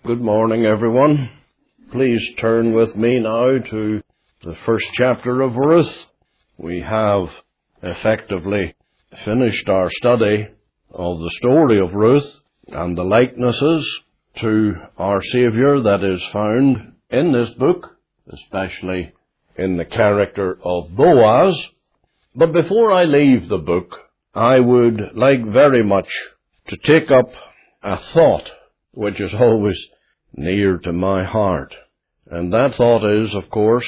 Good morning, everyone. Please turn with me now to the first chapter of Ruth. We have effectively finished our study of the story of Ruth and the likenesses to our Saviour that is found in this book, especially in the character of Boaz. But before I leave the book, I would like very much to take up a thought which is always near to my heart. And that thought is, of course,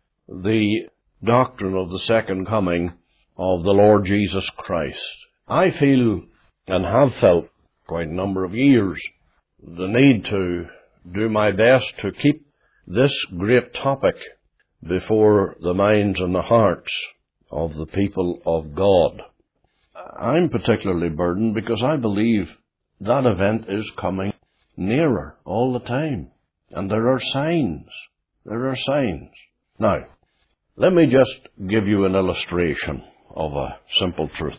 the doctrine of the second coming of the Lord Jesus Christ. I feel, and have felt quite a number of years, the need to do my best to keep this great topic before the minds and the hearts of the people of God. I'm particularly burdened because I believe that event is coming nearer all the time. And there are signs. There are signs. Now, let me just give you an illustration of a simple truth.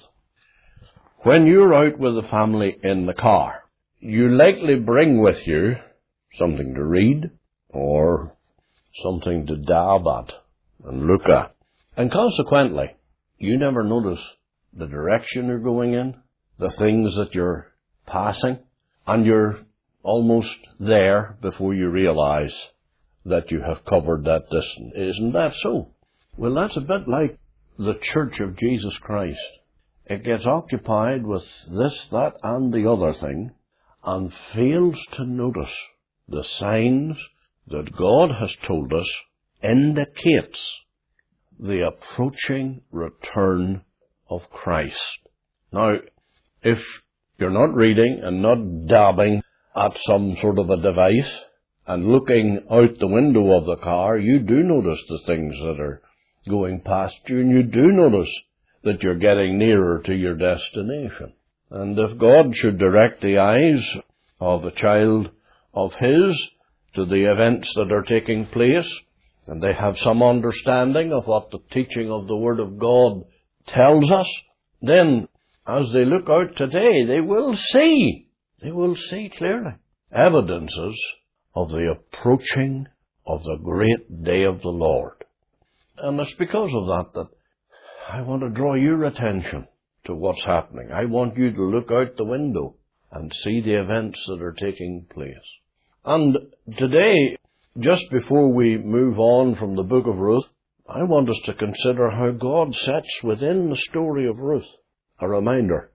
When you're out with the family in the car, you likely bring with you something to read or something to dab at and look at. And consequently, you never notice the direction you're going in, the things that you're passing, and you're almost there before you realize that you have covered that distance. Isn't that so? Well, that's a bit like the Church of Jesus Christ. It gets occupied with this, that, and the other thing, and fails to notice the signs that God has told us indicates the approaching return of Christ. Now, if you're not reading and not dabbing at some sort of a device and looking out the window of the car, you do notice the things that are going past you, and you do notice that you're getting nearer to your destination. And if God should direct the eyes of a child of His to the events that are taking place, and they have some understanding of what the teaching of the Word of God tells us, then as they look out today, they will see clearly evidences of the approaching of the great day of the Lord. And it's because of that I want to draw your attention to what's happening. I want you to look out the window and see the events that are taking place. And today, just before we move on from the book of Ruth, I want us to consider how God sets within the story of Ruth a reminder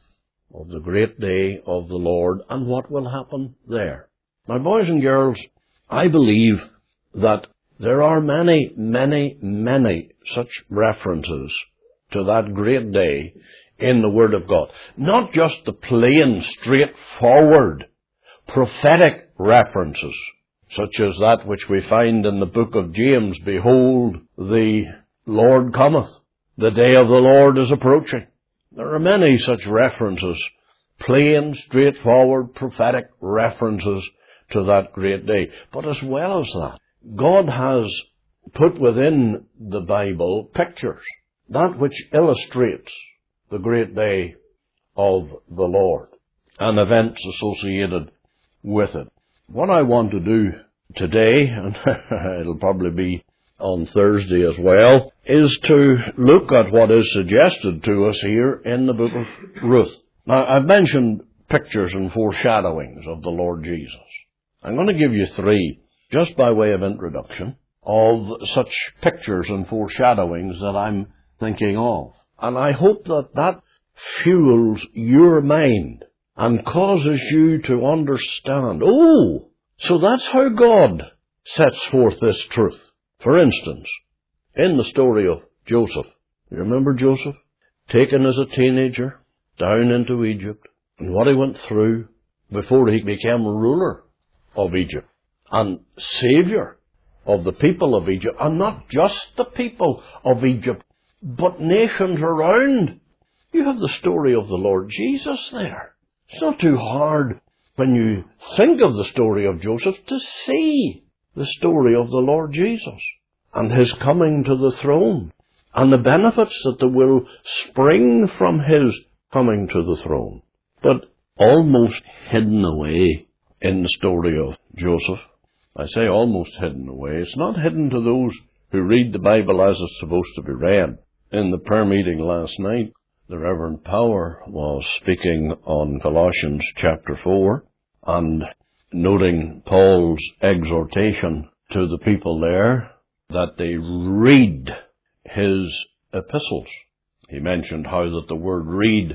of the great day of the Lord and what will happen there. Now, boys and girls, I believe that there are many, many, many such references to that great day in the Word of God. Not just the plain, straightforward, prophetic references, such as that which we find in the book of James, "Behold, the Lord cometh. The day of the Lord is approaching." There are many such references, plain, straightforward, prophetic references to that great day. But as well as that, God has put within the Bible pictures, that which illustrates the great day of the Lord and events associated with it. What I want to do today, and it'll probably be on Thursday as well, is to look at what is suggested to us here in the book of Ruth. Now, I've mentioned pictures and foreshadowings of the Lord Jesus. I'm going to give you three, just by way of introduction, of such pictures and foreshadowings that I'm thinking of. And I hope that fuels your mind and causes you to understand, so that's how God sets forth this truth. For instance, in the story of Joseph, you remember Joseph? Taken as a teenager down into Egypt, and what he went through before he became ruler of Egypt and Savior of the people of Egypt, and not just the people of Egypt, but nations around. You have the story of the Lord Jesus there. It's not too hard when you think of the story of Joseph to see the story of the Lord Jesus and His coming to the throne and the benefits that will spring from His coming to the throne. But almost hidden away in the story of Joseph. I say almost hidden away. It's not hidden to those who read the Bible as it's supposed to be read. In the prayer meeting last night, the Reverend Power was speaking on Colossians chapter 4 and noting Paul's exhortation to the people there that they read his epistles. He mentioned how that the word read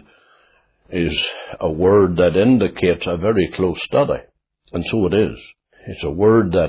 is a word that indicates a very close study. And so it is. It's a word that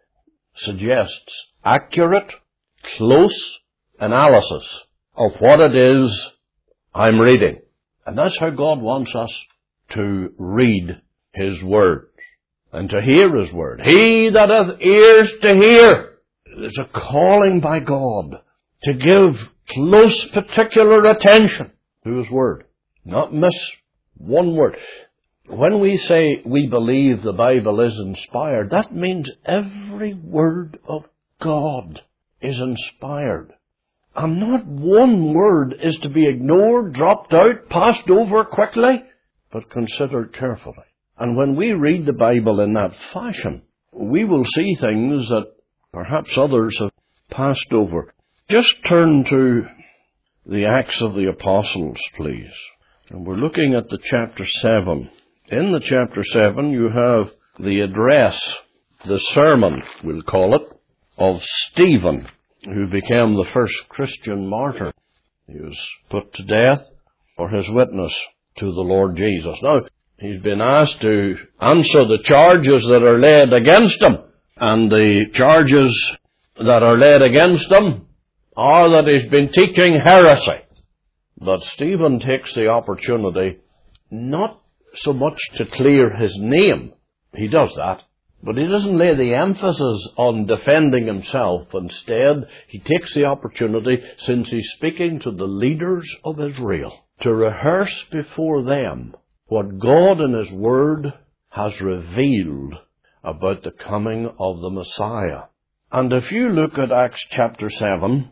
suggests accurate, close analysis of what it is I'm reading. And that's how God wants us to read his words and to hear his word. He that hath ears to hear. There's a calling by God to give close, particular attention to his word. Not miss one word. When we say we believe the Bible is inspired, that means every word of God is inspired. And not one word is to be ignored, dropped out, passed over quickly, but considered carefully. And when we read the Bible in that fashion, we will see things that perhaps others have passed over. Just turn to the Acts of the Apostles, please. And we're looking at the chapter 7. In the chapter 7, you have the address, the sermon, we'll call it, of Stephen, who became the first Christian martyr. He was put to death for his witness to the Lord Jesus. Now, he's been asked to answer the charges that are laid against him. And the charges that are laid against him are that he's been teaching heresy. But Stephen takes the opportunity not so much to clear his name. He does that. But he doesn't lay the emphasis on defending himself. Instead, he takes the opportunity, since he's speaking to the leaders of Israel, to rehearse before them what God in his word has revealed about the coming of the Messiah. And if you look at Acts chapter 7,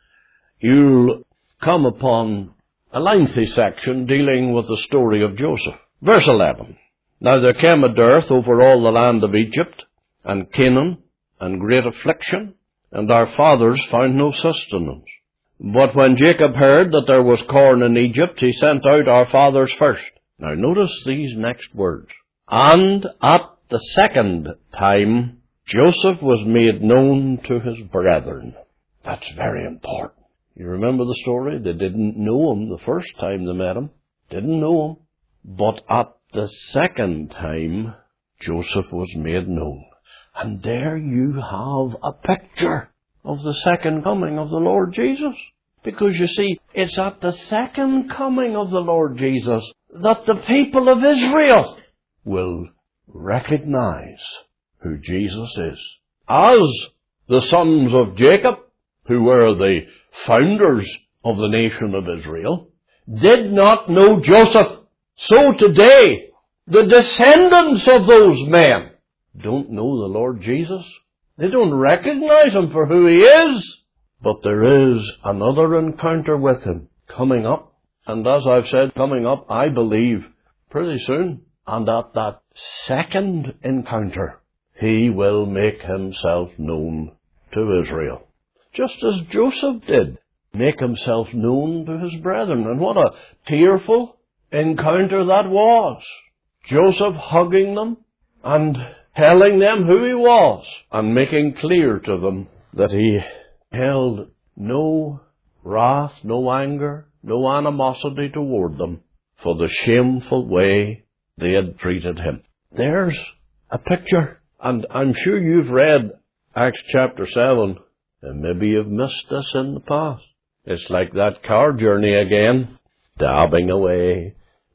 you'll come upon a lengthy section dealing with the story of Joseph. Verse 11. Now there came a dearth over all the land of Egypt and Canaan, and great affliction, and our fathers found no sustenance. But when Jacob heard that there was corn in Egypt, he sent out our fathers first. Now notice these next words. And at the second time, Joseph was made known to his brethren. That's very important. You remember the story? They didn't know him the first time they met him. Didn't know him. But at the second time, Joseph was made known. And there you have a picture of the second coming of the Lord Jesus. Because you see, it's at the second coming of the Lord Jesus that the people of Israel will recognize who Jesus is. As the sons of Jacob, who were the founders of the nation of Israel, did not know Joseph, so today the descendants of those men don't know the Lord Jesus. They don't recognize him for who he is. But there is another encounter with him coming up. And as I've said, coming up, I believe, pretty soon. And at that second encounter, he will make himself known to Israel. Just as Joseph did make himself known to his brethren. And what a tearful encounter that was. Joseph hugging them and telling them who he was and making clear to them that he held no wrath, no anger, no animosity toward them for the shameful way they had treated him. There's a picture. And I'm sure you've read Acts chapter 7, and maybe you've missed this in the past. It's like that car journey again, dabbing away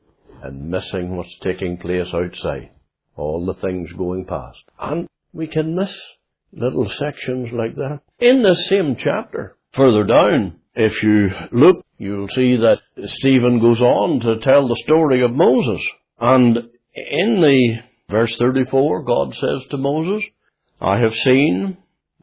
and missing what's taking place outside. All the things going past. And we can miss little sections like that. In the same chapter, further down, if you look, you'll see that Stephen goes on to tell the story of Moses. And in the verse 34, God says to Moses, I have seen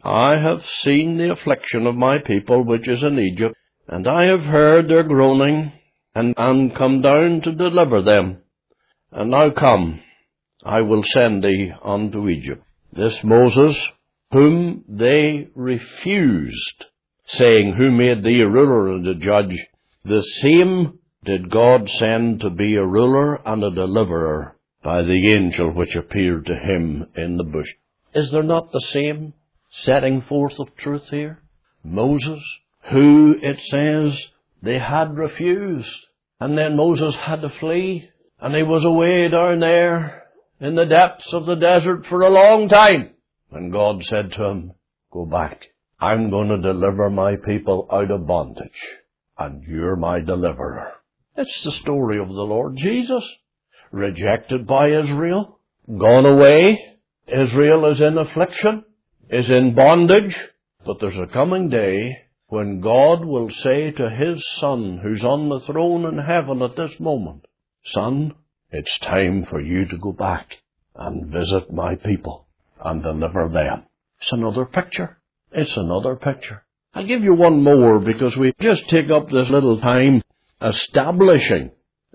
the affliction of my people which is in Egypt, and I have heard their groaning, and come down to deliver them. And now come, I will send thee unto Egypt. This Moses, whom they refused, saying, Who made thee a ruler and a judge? The same did God send to be a ruler and a deliverer by the angel which appeared to him in the bush. Is there not the same setting forth of truth here? Moses, who, it says, they had refused. And then Moses had to flee. And he was away down there in the depths of the desert for a long time. And God said to him, Go back. I'm going to deliver my people out of bondage. And you're my deliverer. It's the story of the Lord Jesus. Rejected by Israel. Gone away. Israel is in affliction. Is in bondage. But there's a coming day when God will say to His Son, who's on the throne in heaven at this moment, Son, it's time for you to go back and visit my people and deliver them. It's another picture. It's another picture. I'll give you one more because we just take up this little time establishing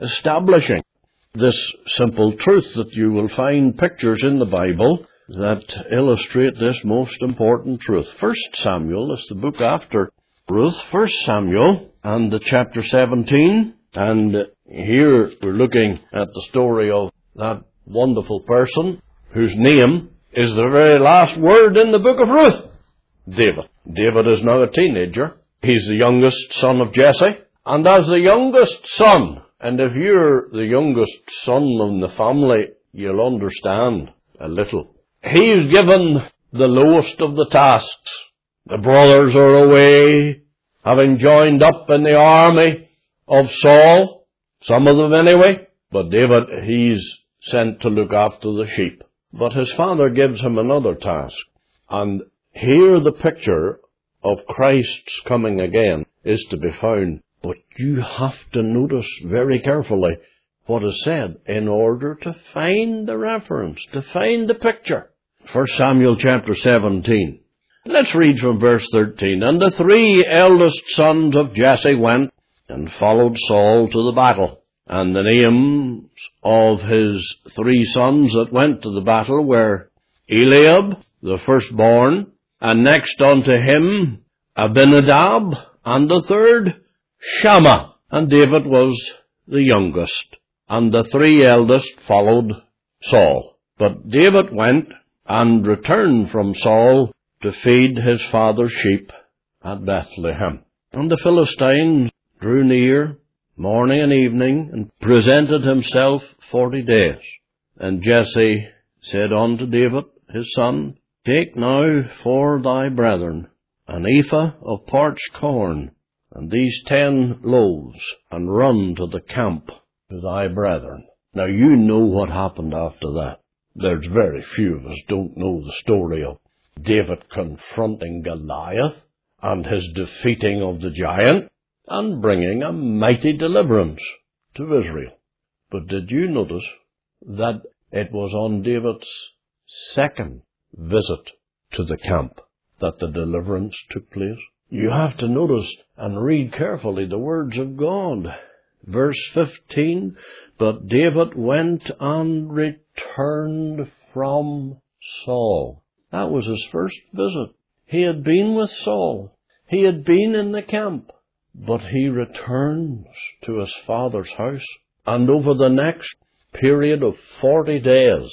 this simple truth that you will find pictures in the Bible that illustrate this most important truth. 1 Samuel is the book after Ruth, 1 Samuel, and the chapter 17. And here we're looking at the story of that wonderful person whose name is the very last word in the book of Ruth. David. David is now a teenager. He's the youngest son of Jesse. And as the youngest son, and if you're the youngest son in the family, you'll understand a little. He's given the lowest of the tasks. The brothers are away, having joined up in the army of Saul, some of them anyway. But David, he's sent to look after the sheep. But his father gives him another task. And here the picture of Christ's coming again is to be found. But you have to notice very carefully what is said in order to find the reference, to find the picture. 1 Samuel chapter 17. Let's read from verse 13. And the 3 eldest sons of Jesse went and followed Saul to the battle. And the names of his 3 sons that went to the battle were Eliab, the firstborn, and next unto him Abinadab, and the third Shammah. And David was the youngest. And the 3 eldest followed Saul. But David went and returned from Saul to feed his father's sheep at Bethlehem. And the Philistine drew near morning and evening, and presented himself 40 days. And Jesse said unto David his son, Take now for thy brethren an ephah of parched corn, and these 10 loaves, and run to the camp to thy brethren. Now you know what happened after that. There's very few of us don't know the story of David confronting Goliath and his defeating of the giant and bringing a mighty deliverance to Israel. But did you notice that it was on David's second visit to the camp that the deliverance took place? You have to notice and read carefully the words of God. Verse 15, But David went and returned from Saul. That was his first visit. He had been with Saul. He had been in the camp. But he returns to his father's house. And over the next period of 40 days,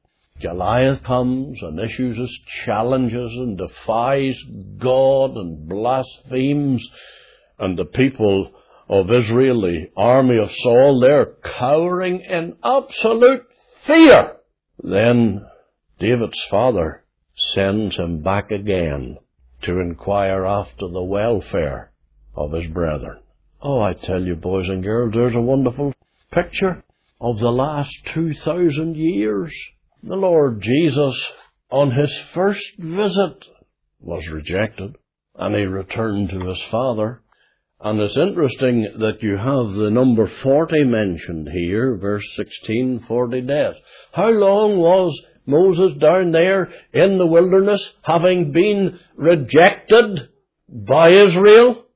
Goliath comes and issues his challenges and defies God and blasphemes. And the people of Israel, the army of Saul, they're cowering in absolute fear. Then David's father sends him back again to inquire after the welfare of his brethren. Oh, I tell you, boys and girls, there's a wonderful picture of the last 2,000 years. The Lord Jesus, on his first visit, was rejected, and he returned to his Father. And it's interesting that you have the number 40 mentioned here, verse 16, 40 days. How long was Moses down there in the wilderness, having been rejected by Israel?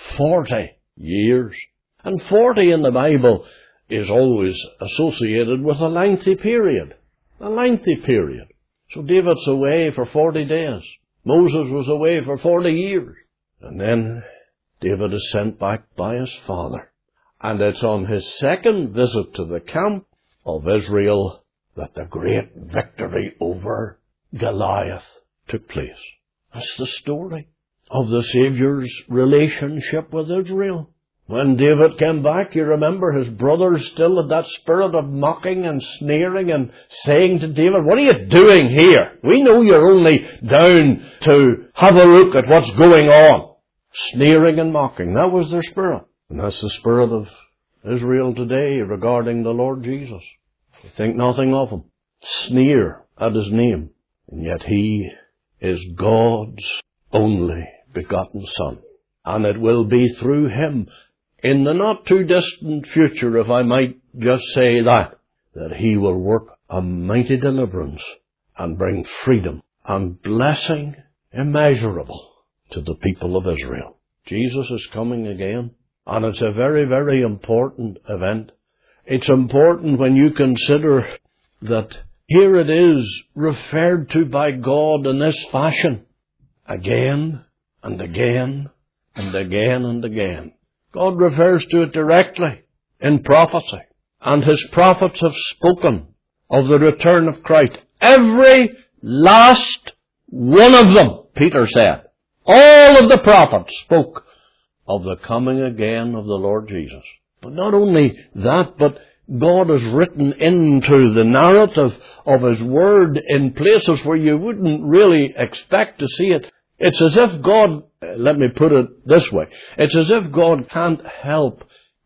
40 years. And 40 in the Bible is always associated with a lengthy period. A lengthy period. So David's away for 40 days. Moses was away for 40 years. And then David is sent back by his father. And it's on his second visit to the camp of Israel that the great victory over Goliath took place. That's the story of the Saviour's relationship with Israel. When David came back, you remember his brothers still had that spirit of mocking and sneering and saying to David, "What are you doing here? We know you're only down to have a look at what's going on." Sneering and mocking. That was their spirit. And that's the spirit of Israel today regarding the Lord Jesus. They think nothing of him. Sneer at his name. And yet he is God's only begotten Son. And it will be through him, in the not too distant future, if I might just say that he will work a mighty deliverance and bring freedom and blessing immeasurable to the people of Israel. Jesus is coming again, and it's a very, very important event. It's important when you consider that here it is referred to by God in this fashion, again and again and again and again. God refers to it directly in prophecy, and his prophets have spoken of the return of Christ. Every last one of them, Peter said. All of the prophets spoke of the coming again of the Lord Jesus. But not only that, but God has written into the narrative of his word in places where you wouldn't really expect to see it. It's as if God, let me put it this way, it's as if God can't help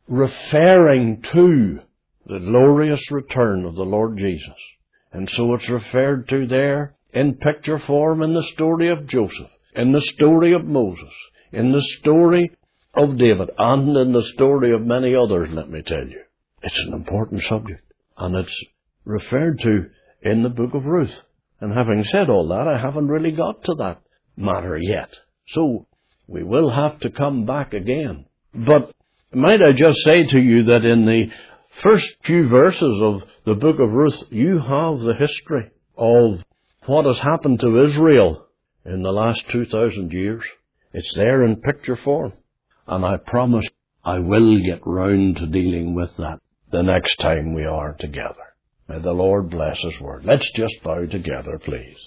referring to the glorious return of the Lord Jesus. And so it's referred to there in picture form in the story of Joseph, in the story of Moses, in the story of David, and in the story of many others, let me tell you. It's an important subject, and it's referred to in the book of Ruth. And having said all that, I haven't really got to that matter yet. So we will have to come back again. But might I just say to you that in the first few verses of the book of Ruth, you have the history of what has happened to Israel in the last 2,000 years. It's there in picture form. And I promise I will get round to dealing with that the next time we are together. May the Lord bless his word. Let's just bow together, please.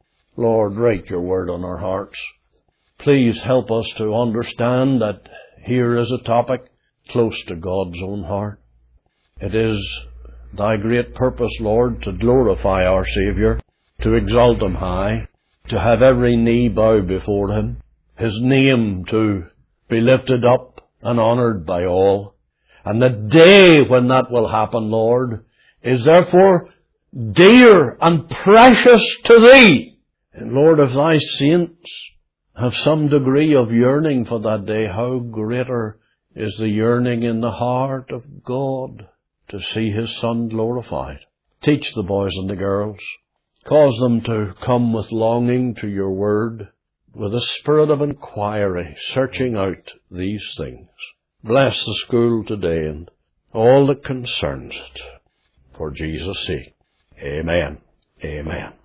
Lord, write your word on our hearts. Please help us to understand that here is a topic close to God's own heart. It is thy great purpose, Lord, to glorify our Saviour, to exalt him high, to have every knee bow before him, his name to be lifted up and honoured by all. And the day when that will happen, Lord, is therefore dear and precious to thee. And Lord, if thy saints have some degree of yearning for that day, how greater is the yearning in the heart of God to see his Son glorified. Teach the boys and the girls. Cause them to come with longing to your word, with a spirit of inquiry, searching out these things. Bless the school today and all that concerns it. For Jesus' sake. Amen. Amen.